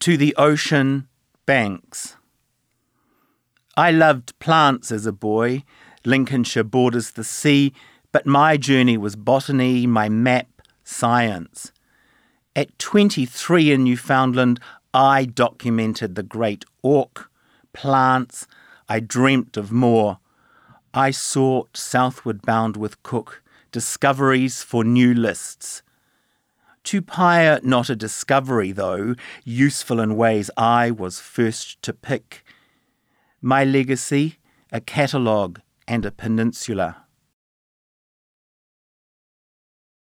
to the ocean banks. I loved plants as a boy. Lincolnshire borders the sea, but my journey was botany, my map, science. At 23 in Newfoundland, I documented the great auk, plants. I dreamt of more. I sought southward bound with Cook, discoveries for new lists. Tupaia, not a discovery though, useful in ways I was first to pick. My legacy, a catalogue and a peninsula.